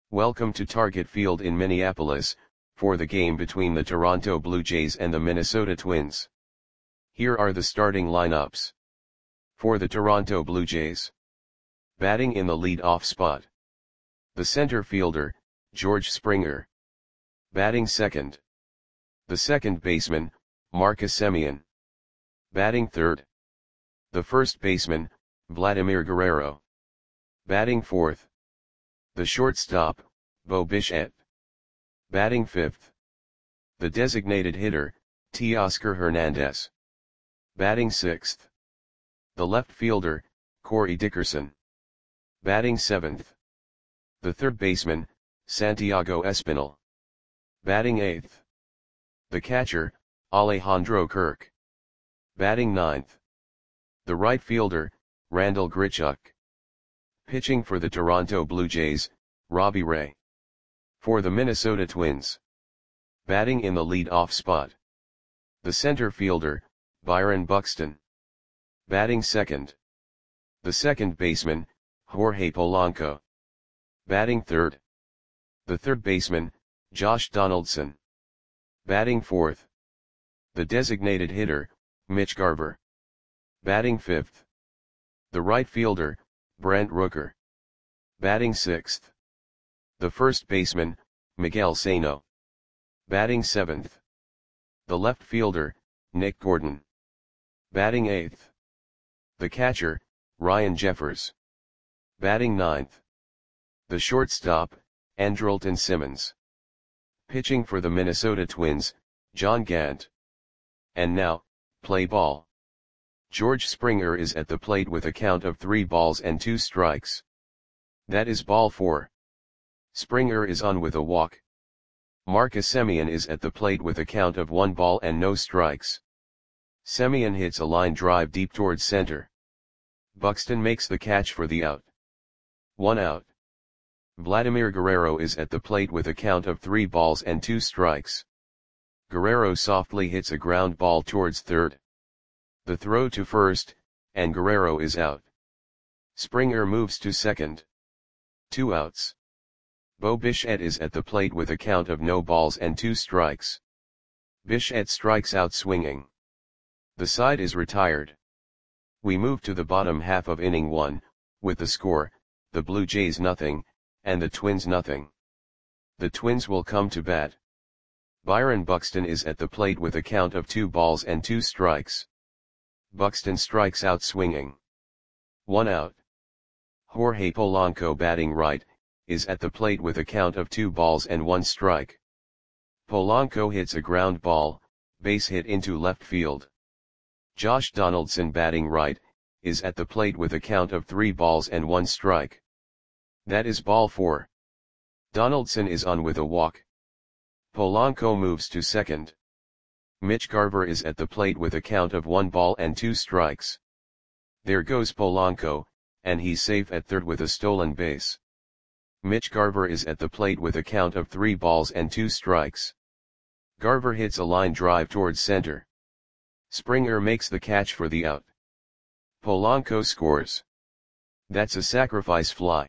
Welcome to Target Field in Minneapolis, for the game between the Toronto Blue Jays and the Minnesota Twins. Here are the starting lineups. For the Toronto Blue Jays. Batting in the lead-off spot. The center fielder, George Springer. Batting second. The second baseman, Marcus Semien. Batting third. The first baseman, Vladimir Guerrero. Batting fourth. The shortstop, Bo Bichette. Batting fifth. The designated hitter, Teoscar Hernandez. Batting sixth. The left fielder, Corey Dickerson. Batting seventh. The third baseman, Santiago Espinal. Batting eighth. The catcher, Alejandro Kirk. Batting ninth. The right fielder, Randal Grichuk. Pitching for the Toronto Blue Jays, Robbie Ray. For the Minnesota Twins. Batting in the lead-off spot. The center fielder, Byron Buxton. Batting second. The second baseman, Jorge Polanco. Batting third. The third baseman, Josh Donaldson. Batting fourth. The designated hitter, Mitch Garver. Batting fifth. The right fielder, Brent Rooker. Batting sixth. The first baseman, Miguel Sano. Batting seventh. The left fielder, Nick Gordon. Batting eighth. The catcher, Ryan Jeffers. Batting ninth. The shortstop, Andrelton Simmons. Pitching for the Minnesota Twins, John Gant. And now, play ball. George Springer is at the plate with a count of 3 balls and 2 strikes. That is ball 4. Springer is on with a walk. Marcus Semien is at the plate with a count of 1 ball and no strikes. Semien hits a line drive deep towards center. Buxton makes the catch for the out. 1 out. Vladimir Guerrero is at the plate with a count of 3 balls and 2 strikes. Guerrero softly hits a ground ball towards third. The throw to first, and Guerrero is out. Springer moves to second. 2 outs. Bo Bichette is at the plate with a count of no balls and 2 strikes. Bichette strikes out swinging. The side is retired. We move to the bottom half of inning 1, with the score, the Blue Jays nothing, and the Twins nothing. The Twins will come to bat. Byron Buxton is at the plate with a count of 2 balls and 2 strikes. Buxton strikes out swinging. 1 out. Jorge Polanco, batting right, is at the plate with a count of 2 balls and 1 strike. Polanco hits a ground ball, base hit into left field. Josh Donaldson, batting right, is at the plate with a count of 3 balls and 1 strike. That is ball 4. Donaldson is on with a walk. Polanco moves to second. Mitch Garver is at the plate with a count of 1 ball and 2 strikes. There goes Polanco, and he's safe at third with a stolen base. Mitch Garver is at the plate with a count of 3 balls and 2 strikes. Garver hits a line drive towards center. Springer makes the catch for the out. Polanco scores. That's a sacrifice fly.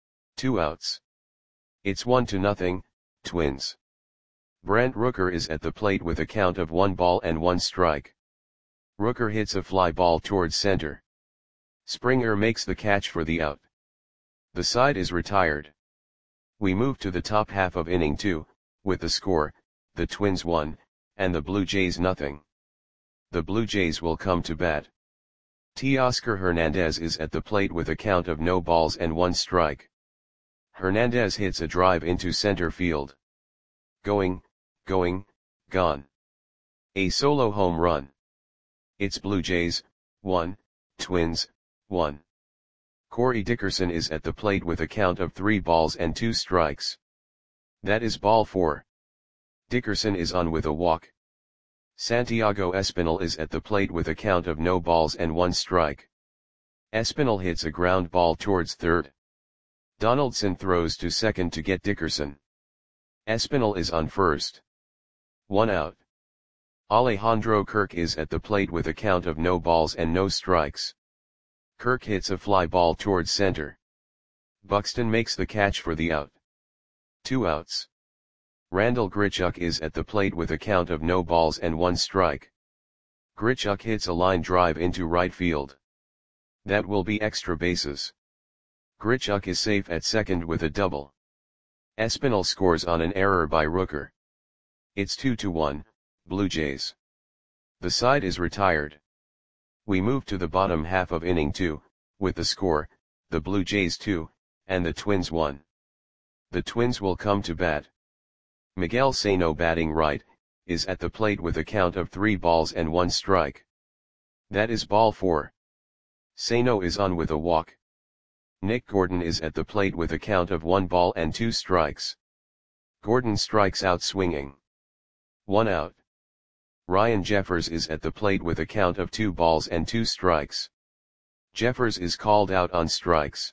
2 outs. It's 1-0, Twins. Brent Rooker is at the plate with a count of 1 ball and 1 strike. Rooker hits a fly ball towards center. Springer makes the catch for the out. The side is retired. We move to the top half of inning 2, with the score, the Twins 1, and the Blue Jays nothing. The Blue Jays will come to bat. Teoscar Hernandez is at the plate with a count of no balls and 1 strike. Hernandez hits a drive into center field. Going, gone. A solo home run. It's Blue Jays, 1, Twins, 1. Corey Dickerson is at the plate with a count of 3 balls and 2 strikes. That is ball 4. Dickerson is on with a walk. Santiago Espinal is at the plate with a count of no balls and 1 strike. Espinal hits a ground ball towards third. Donaldson throws to second to get Dickerson. Espinal is on first. 1 out. Alejandro Kirk is at the plate with a count of no balls and no strikes. Kirk hits a fly ball towards center. Buxton makes the catch for the out. 2 outs. Randal Grichuk is at the plate with a count of no balls and 1 strike. Grichuk hits a line drive into right field. That will be extra bases. Grichuk is safe at second with a double. Espinal scores on an error by Rooker. It's 2-1, Blue Jays. The side is retired. We move to the bottom half of inning 2, with the score, the Blue Jays 2, and the Twins 1. The Twins will come to bat. Miguel Sano, batting right, is at the plate with a count of 3 balls and 1 strike. That is ball 4. Sano is on with a walk. Nick Gordon is at the plate with a count of 1 ball and 2 strikes. Gordon strikes out swinging. 1 out. Ryan Jeffers is at the plate with a count of 2 balls and 2 strikes. Jeffers is called out on strikes.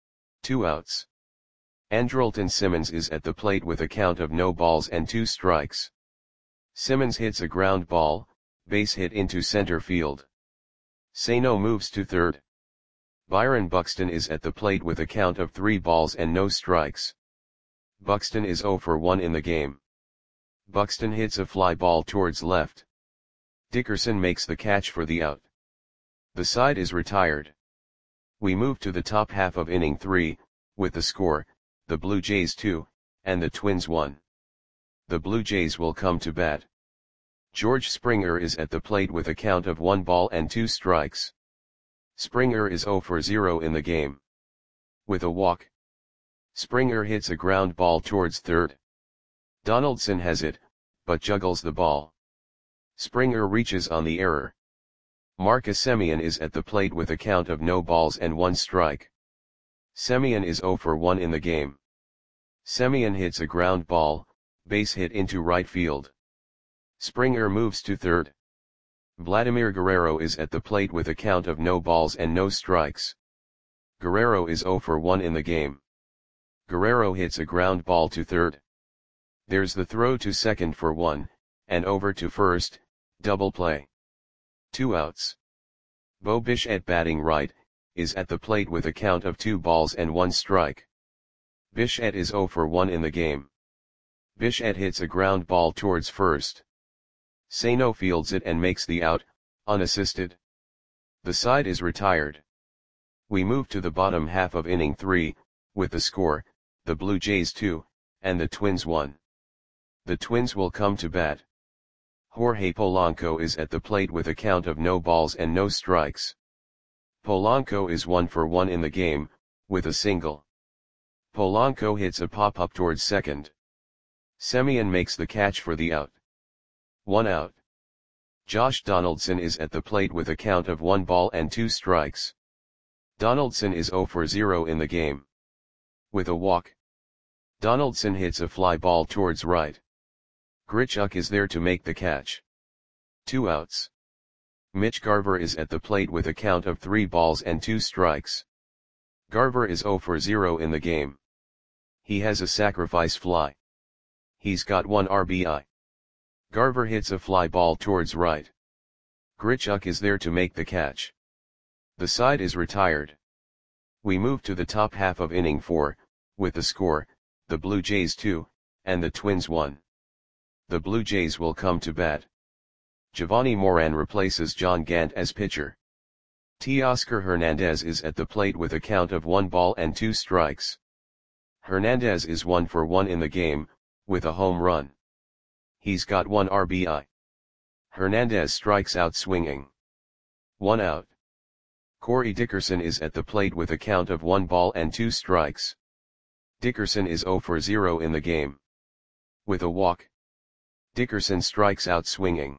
2 outs. Andrelton Simmons is at the plate with a count of no balls and 2 strikes. Simmons hits a ground ball, base hit into center field. Sano moves to third. Byron Buxton is at the plate with a count of 3 balls and no strikes. Buxton is 0 for 1 in the game. Buxton hits a fly ball towards left. Dickerson makes the catch for the out. The side is retired. We move to the top half of inning 3, with the score, the Blue Jays 2, and the Twins 1. The Blue Jays will come to bat. George Springer is at the plate with a count of 1 ball and 2 strikes. Springer is 0 for 0 in the game. With a walk. Springer hits a ground ball towards third. Donaldson has it, but juggles the ball. Springer reaches on the error. Marcus Semien is at the plate with a count of no balls and 1 strike. Semien is 0 for 1 in the game. Semien hits a ground ball, base hit into right field. Springer moves to third. Vladimir Guerrero is at the plate with a count of no balls and no strikes. Guerrero is 0 for 1 in the game. Guerrero hits a ground ball to third. There's the throw to second for 1, and over to first, double play. 2 outs. Bo Bichette, batting right, is at the plate with a count of 2 balls and 1 strike. Bichette is 0 for 1 in the game. Bichette hits a ground ball towards first. Sano fields it and makes the out, unassisted. The side is retired. We move to the bottom half of inning 3, with the score, the Blue Jays 2, and the Twins 1. The Twins will come to bat. Jorge Polanco is at the plate with a count of no balls and no strikes. Polanco is 1 for 1 in the game, with a single. Polanco hits a pop-up towards second. Semien makes the catch for the out. 1 out. Josh Donaldson is at the plate with a count of 1 ball and 2 strikes. Donaldson is 0 for 0 in the game. With a walk. Donaldson hits a fly ball towards right. Grichuk is there to make the catch. 2 outs. Mitch Garver is at the plate with a count of 3 balls and 2 strikes. Garver is 0 for 0 in the game. He has a sacrifice fly. He's got 1 RBI. Garver hits a fly ball towards right. Grichuk is there to make the catch. The side is retired. We move to the top half of inning 4, with the score, the Blue Jays 2, and the Twins 1. The Blue Jays will come to bat. Giovanni Moran replaces John Gant as pitcher. Teoscar Hernandez is at the plate with a count of 1 ball and 2 strikes. Hernandez is 1 for 1 in the game, with a home run. He's got 1 RBI. Hernandez strikes out swinging. 1 out. Corey Dickerson is at the plate with a count of 1 ball and 2 strikes. Dickerson is 0 for 0 in the game. With a walk. Dickerson strikes out swinging.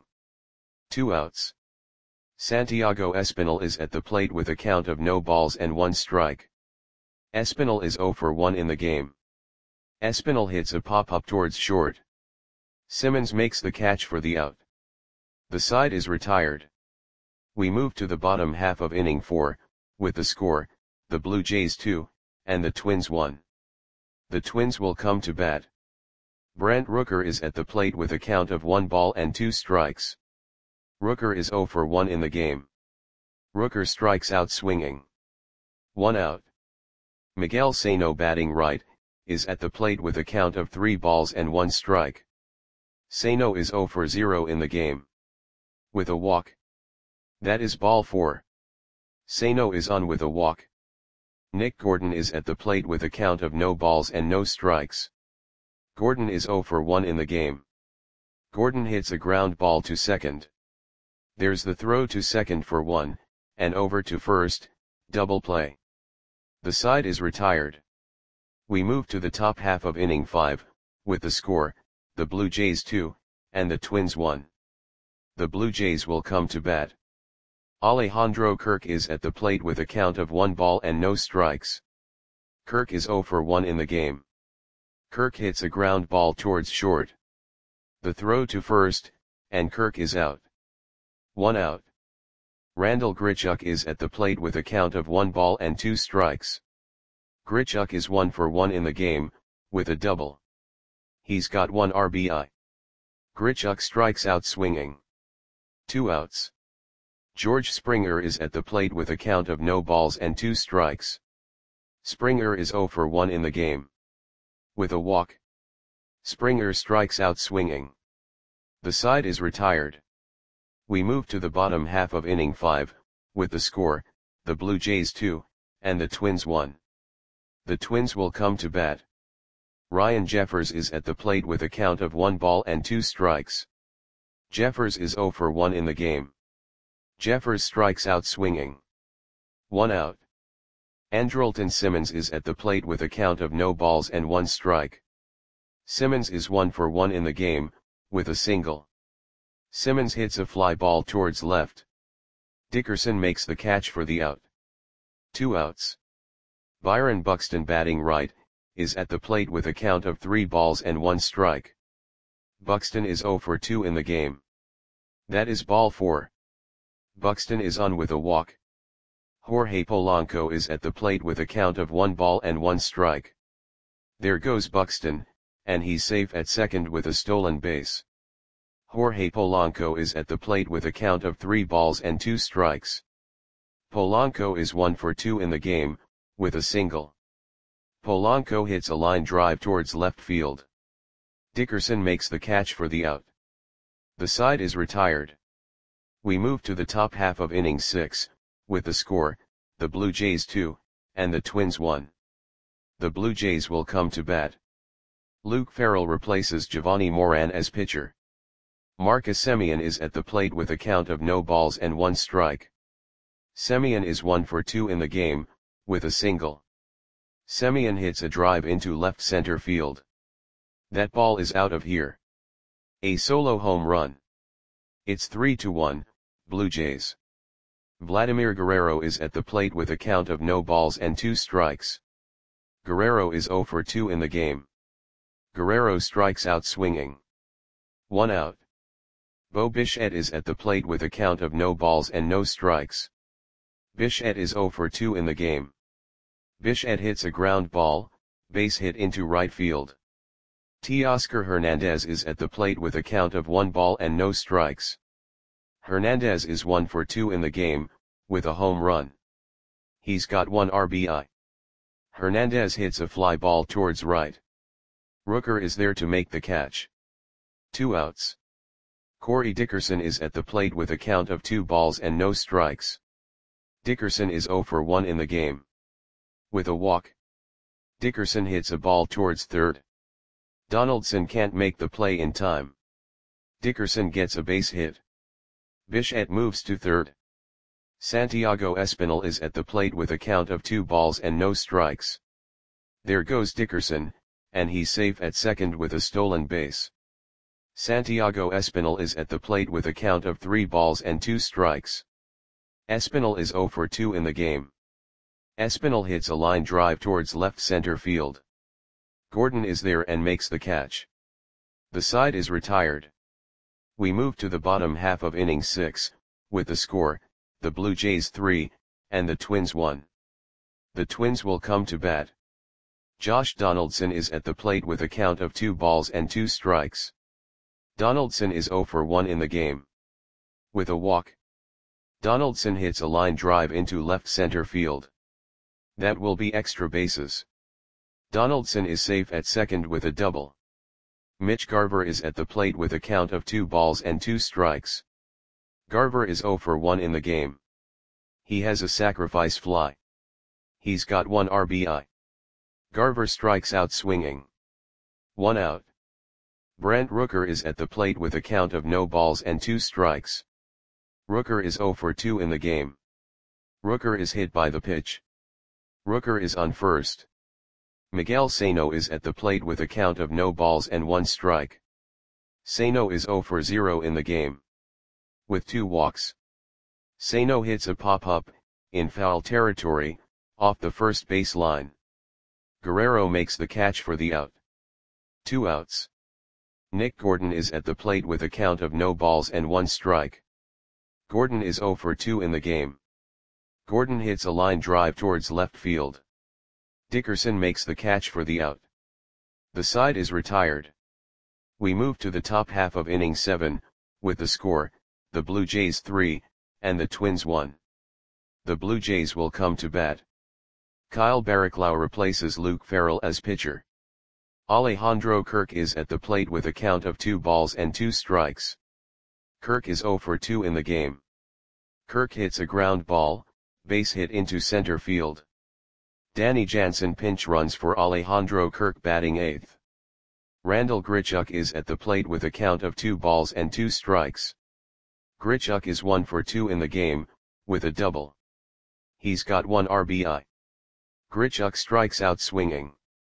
2 outs. Santiago Espinal is at the plate with a count of no balls and 1 strike. Espinal is 0 for 1 in the game. Espinal hits a pop-up towards short. Simmons makes the catch for the out. The side is retired. We move to the bottom half of inning 4, with the score, the Blue Jays 2, and the Twins 1. The Twins will come to bat. Brent Rooker is at the plate with a count of 1 ball and 2 strikes. Rooker is 0 for 1 in the game. Rooker strikes out swinging. 1 out. Miguel Sano, batting right, is at the plate with a count of 3 balls and 1 strike. Sano is 0 for 0 in the game. With a walk. That is ball 4. Sano is on with a walk. Nick Gordon is at the plate with a count of no balls and no strikes. Gordon is 0 for 1 in the game. Gordon hits a ground ball to second. There's the throw to second for 1, and over to first, double play. The side is retired. We move to the top half of inning 5, with the score, the Blue Jays 2, and the Twins 1. The Blue Jays will come to bat. Alejandro Kirk is at the plate with a count of 1 ball and no strikes. Kirk is 0 for 1 in the game. Kirk hits a ground ball towards short. The throw to first, and Kirk is out. 1 out. Randal Grichuk is at the plate with a count of 1 ball and 2 strikes. Grichuk is 1 for 1 in the game, with a double. He's got 1 RBI. Grichuk strikes out swinging. 2 outs. George Springer is at the plate with a count of no balls and 2 strikes. Springer is 0 for 1 in the game. With a walk. Springer strikes out swinging. The side is retired. We move to the bottom half of inning 5, with the score, the Blue Jays 2, and the Twins 1. The Twins will come to bat. Ryan Jeffers is at the plate with a count of 1 ball and 2 strikes. Jeffers is 0 for 1 in the game. Jeffers strikes out swinging. 1 out. Andrelton Simmons is at the plate with a count of no balls and 1 strike. Simmons is 1 for 1 in the game, with a single. Simmons hits a fly ball towards left. Dickerson makes the catch for the out. 2 outs. Byron Buxton, batting right, is at the plate with a count of 3 balls and 1 strike. Buxton is 0 for 2 in the game. That is ball 4. Buxton is on with a walk. Jorge Polanco is at the plate with a count of 1 ball and 1 strike. There goes Buxton, and he's safe at second with a stolen base. Jorge Polanco is at the plate with a count of 3 balls and 2 strikes. Polanco is 1 for 2 in the game, with a single. Polanco hits a line drive towards left field. Dickerson makes the catch for the out. The side is retired. We move to the top half of inning 6, with the score, the Blue Jays 2, and the Twins 1. The Blue Jays will come to bat. Luke Farrell replaces Giovanni Moran as pitcher. Marcus Semien is at the plate with a count of no balls and 1 strike. Semien is 1 for 2 in the game, with a single. Semien hits a drive into left center field. That ball is out of here. A solo home run. It's 3-1, Blue Jays. Vladimir Guerrero is at the plate with a count of no balls and 2 strikes. Guerrero is 0 for 2 in the game. Guerrero strikes out swinging. 1 out. Bo Bichette is at the plate with a count of no balls and no strikes. Bichette is 0 for 2 in the game. Bichette hits a ground ball, base hit into right field. Teoscar Hernandez is at the plate with a count of 1 ball and no strikes. Hernandez is 1 for 2 in the game, with a home run. He's got 1 RBI. Hernandez hits a fly ball towards right. Rooker is there to make the catch. 2 outs. Corey Dickerson is at the plate with a count of 2 balls and no strikes. Dickerson is 0 for 1 in the game. With a walk. Dickerson hits a ball towards third. Donaldson can't make the play in time. Dickerson gets a base hit. Bichette moves to third. Santiago Espinal is at the plate with a count of 2 balls and no strikes. There goes Dickerson, and he's safe at second with a stolen base. Santiago Espinal is at the plate with a count of 3 balls and 2 strikes. Espinal is 0 for 2 in the game. Espinal hits a line drive towards left center field. Gordon is there and makes the catch. The side is retired. We move to the bottom half of inning 6, with the score, the Blue Jays 3, and the Twins 1. The Twins will come to bat. Josh Donaldson is at the plate with a count of 2 balls and 2 strikes. Donaldson is 0 for 1 in the game. With a walk. Donaldson hits a line drive into left center field. That will be extra bases. Donaldson is safe at second with a double. Mitch Garver is at the plate with a count of 2 balls and 2 strikes. Garver is 0 for 1 in the game. He has a sacrifice fly. He's got 1 RBI. Garver strikes out swinging. 1 out. Brent Rooker is at the plate with a count of no balls and 2 strikes. Rooker is 0 for 2 in the game. Rooker is hit by the pitch. Rooker is on first. Miguel Sano is at the plate with a count of no balls and 1 strike. Sano is 0 for 0 in the game. With 2 walks. Sano hits a pop-up, in foul territory, off the first base line. Guerrero makes the catch for the out. 2 outs. Nick Gordon is at the plate with a count of no balls and 1 strike. Gordon is 0 for 2 in the game. Gordon hits a line drive towards left field. Dickerson makes the catch for the out. The side is retired. We move to the top half of inning 7, with the score, the Blue Jays 3, and the Twins 1. The Blue Jays will come to bat. Kyle Barraclough replaces Luke Farrell as pitcher. Alejandro Kirk is at the plate with a count of 2 balls and 2 strikes. Kirk is 0 for 2 in the game. Kirk hits a ground ball, base hit into center field. Danny Jansen pinch runs for Alejandro Kirk batting 8th. Randall Grichuk is at the plate with a count of 2 balls and 2 strikes. Grichuk is 1 for 2 in the game, with a double. He's got 1 RBI. Grichuk strikes out swinging.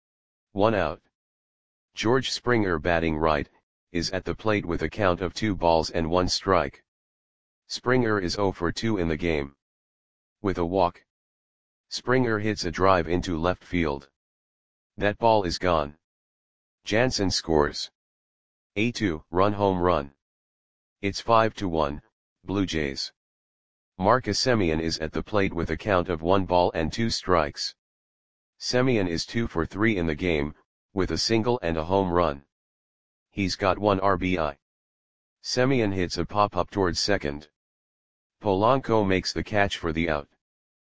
1 out. George Springer batting right, is at the plate with a count of 2 balls and 1 strike. Springer is 0 for 2 in the game. With a walk. Springer hits a drive into left field. That ball is gone. Jansen scores. A 2-run home run. It's 5-1, Blue Jays. Marcus Semien is at the plate with a count of 1 ball and 2 strikes. Semien is 2 for 3 in the game, with a single and a home run. He's got 1 RBI. Semien hits a pop-up towards second. Polanco makes the catch for the out.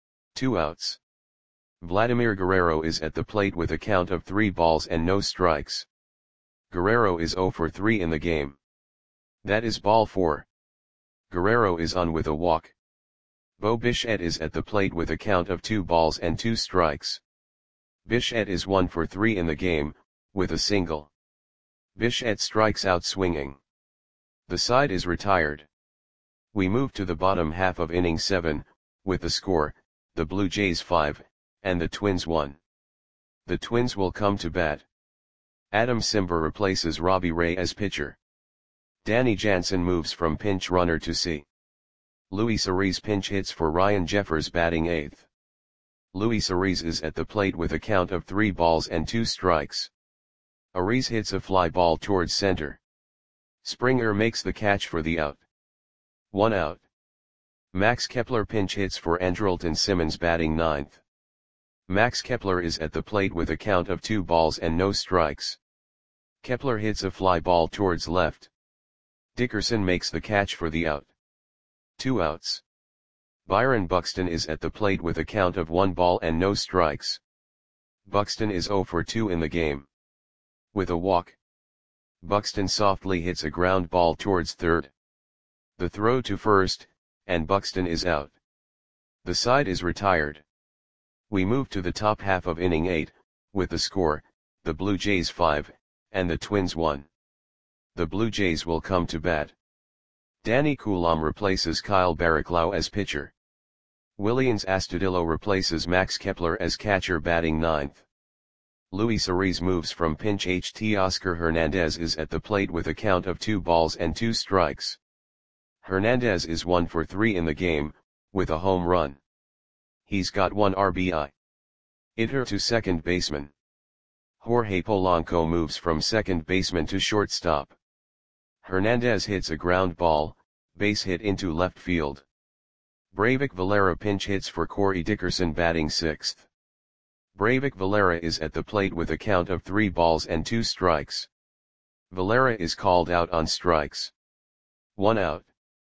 2 outs. Vladimir Guerrero is at the plate with a count of 3 balls and no strikes. Guerrero is 0 for 3 in the game. That is ball 4. Guerrero is on with a walk. Bo Bichette is at the plate with a count of 2 balls and 2 strikes. Bichette is 1 for 3 in the game, with a single. Bichette strikes out swinging. The side is retired. We move to the bottom half of inning 7, with the score, the Blue Jays 5, and the Twins 1. The Twins will come to bat. Adam Simber replaces Robbie Ray as pitcher. Danny Jansen moves from pinch runner to C. Luis Ariz pinch hits for Ryan Jeffers batting 8th. Luis Ariz is at the plate with a count of 3 balls and 2 strikes. Ariz hits a fly ball towards center. Springer makes the catch for the out. 1 out. Max Kepler pinch hits for Andrelton Simmons batting 9th. Max Kepler is at the plate with a count of 2 balls and no strikes. Kepler hits a fly ball towards left. Dickerson makes the catch for the out. 2 outs. Byron Buxton is at the plate with a count of 1 ball and no strikes. Buxton is 0 for 2 in the game. With a walk. Buxton softly hits a ground ball towards third. The throw to first, and Buxton is out. The side is retired. We move to the top half of inning 8, with the score, the Blue Jays 5, and the Twins 1. The Blue Jays will come to bat. Danny Coulombe replaces Kyle Barraclough as pitcher. Willians Astudillo replaces Max Kepler as catcher batting 9th. Luis Ariz moves from pinch HT. Oscar Hernandez is at the plate with a count of 2 balls and 2 strikes. Hernandez is 1 for 3 in the game, with a home run. He's got 1 RBI. Hitter to second baseman. Jorge Polanco moves from second baseman to shortstop. Hernandez hits a ground ball, base hit into left field. Breivik Valera pinch hits for Corey Dickerson batting 6th. Breivik Valera is at the plate with a count of 3 balls and 2 strikes. Valera is called out on strikes. 1 out.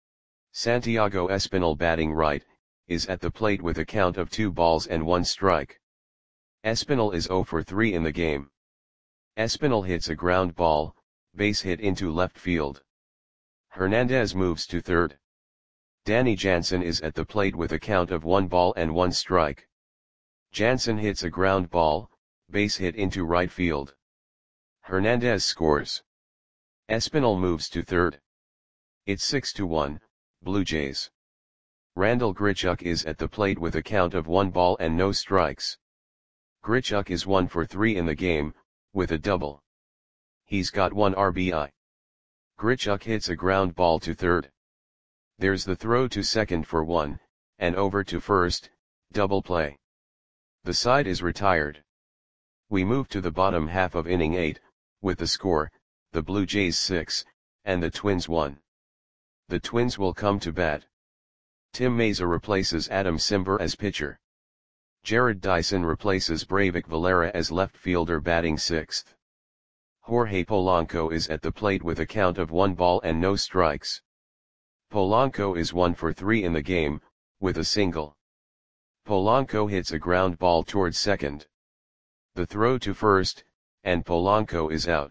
Santiago Espinal batting right, is at the plate with a count of 2 balls and 1 strike. Espinal is 0 for 3 in the game. Espinal hits a ground ball, base hit into left field. Hernandez moves to third. Danny Jansen is at the plate with a count of 1 ball and 1 strike. Jansen hits a ground ball, base hit into right field. Hernandez scores. Espinal moves to third. It's 6-1, Blue Jays. Randal Grichuk is at the plate with a count of 1 ball and no strikes. Grichuk is 1 for 3 in the game, with a double. He's got 1 RBI. Grichuk hits a ground ball to third. There's the throw to second for 1, and over to first, double play. The side is retired. We move to the bottom half of inning 8, with the score, the Blue Jays 6, and the Twins 1. The Twins will come to bat. Tim Mayza replaces Adam Cimber as pitcher. Jared Dyson replaces Breivik Valera as left fielder batting 6th. Jorge Polanco is at the plate with a count of 1 ball and no strikes. Polanco is 1 for 3 in the game, with a single. Polanco hits a ground ball towards second. The throw to first, and Polanco is out.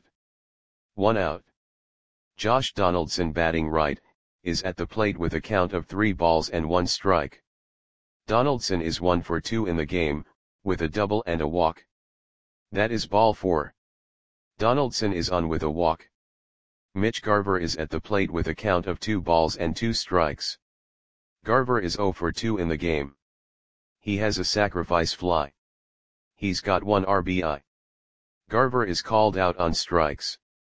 1 out. Josh Donaldson batting right, is at the plate with a count of 3 balls and 1 strike. Donaldson is 1 for 2 in the game, with a double and a walk. That is ball 4. Donaldson is on with a walk. Mitch Garver is at the plate with a count of 2 balls and 2 strikes. Garver is 0 for 2 in the game. He has a sacrifice fly. He's got 1 RBI. Garver is called out on strikes.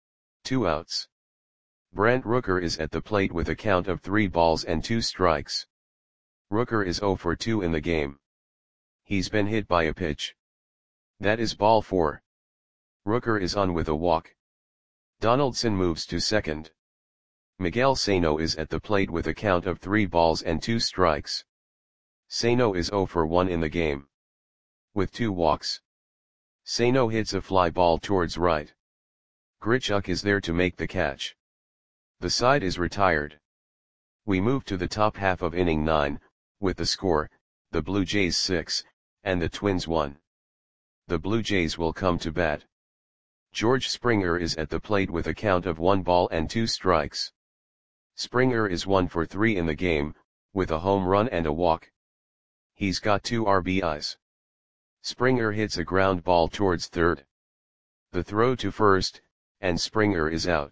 2 outs. Brent Rooker is at the plate with a count of 3 balls and 2 strikes. Rooker is 0 for 2 in the game. He's been hit by a pitch. That is ball 4. Rooker is on with a walk. Donaldson moves to second. Miguel Sano is at the plate with a count of 3 balls and 2 strikes. Sano is 0 for 1 in the game. With 2 walks. Sano hits a fly ball towards right. Grichuk is there to make the catch. The side is retired. We move to the top half of inning 9, with the score, the Blue Jays 6, and the Twins 1. The Blue Jays will come to bat. George Springer is at the plate with a count of 1 ball and 2 strikes. Springer is 1 for 3 in the game, with a home run and a walk. He's got 2 RBIs. Springer hits a ground ball towards third. The throw to first, and Springer is out.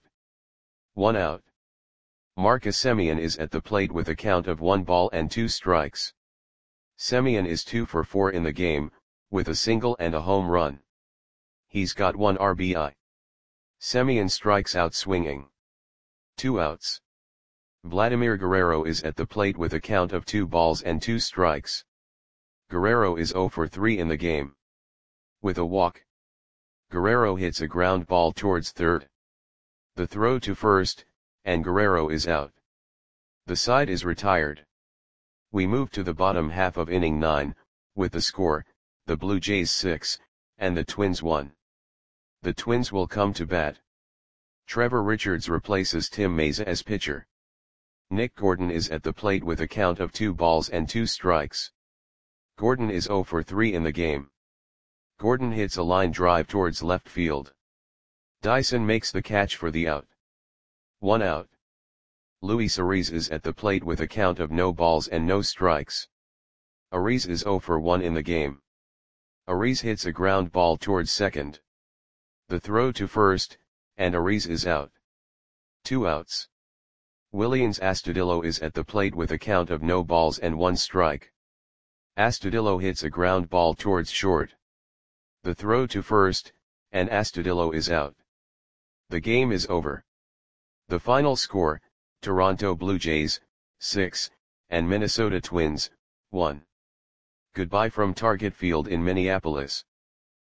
1 out. Marcus Semien is at the plate with a count of 1 ball and 2 strikes. Semien is 2 for 4 in the game, with a single and a home run. He's got 1 RBI. Semien strikes out swinging. 2 outs. Vladimir Guerrero is at the plate with a count of 2 balls and 2 strikes. Guerrero is 0 for 3 in the game. With a walk. Guerrero hits a ground ball towards third. The throw to first, and Guerrero is out. The side is retired. We move to the bottom half of inning 9, with the score, the Blue Jays 6, and the Twins 1. The Twins will come to bat. Trevor Richards replaces Tim Mayza as pitcher. Nick Gordon is at the plate with a count of 2 balls and 2 strikes. Gordon is 0 for 3 in the game. Gordon hits a line drive towards left field. Dyson makes the catch for the out. 1 out. Luis Ariz is at the plate with a count of no balls and no strikes. Ariz is 0 for 1 in the game. Ariz hits a ground ball towards second. The throw to first, and Ariz is out. 2 outs. Willians Astudillo is at the plate with a count of no balls and 1 strike. Astudillo hits a ground ball towards short. The throw to first, and Astudillo is out. The game is over. The final score, Toronto Blue Jays, 6, and Minnesota Twins, 1. Goodbye from Target Field in Minneapolis.